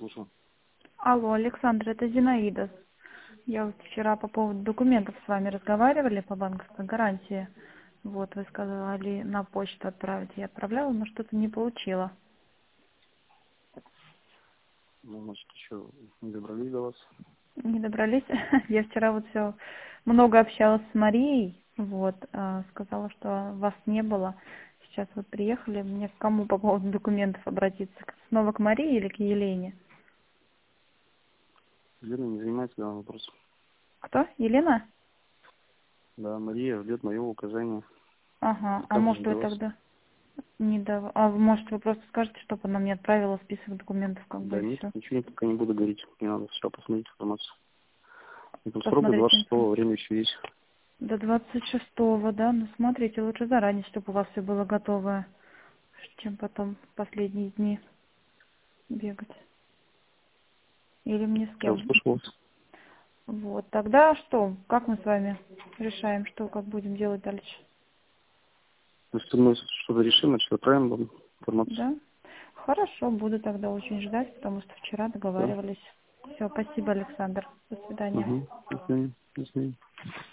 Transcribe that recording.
слушаю. Алло, Александр, это Зинаида. Я вот вчера по поводу документов с вами разговаривали по банковской гарантии. Вот, вы сказали на почту отправить. Я отправляла, но что-то не получила. Ну, значит, еще не добрались до вас. Не добрались? Я вчера вот все много общалась с Марией. Вот, сказала, что вас не было. Сейчас вот приехали. Мне к кому по поводу документов обратиться? Снова к Марии или к Елене? Елена не занимается данным вопросом. Кто? Елена? Да, Мария ждет моего указания. Ага, а Отказываюсь может до вы вас. тогда не дав... А может вы просто скажете, чтобы она мне отправила список документов, как бы Да и нет, все. ничего пока не буду говорить. Мне надо сначала посмотреть информацию. И тут срок до Посмотрите инфу. 26-го, время еще есть. До 26-го, да? Ну смотрите, лучше заранее, чтобы у вас все было готовое, чем потом в последние дни бегать. Или мне с Я кем. услышал вас. Вот, тогда что? Как мы с вами решаем, что, как будем делать дальше? Если мы что-то решим, значит, отправим вам информацию. Да? Хорошо, буду тогда очень ждать, потому что вчера Да. договаривались. Все, спасибо, Александр. До свидания. Угу. До свидания. До свидания.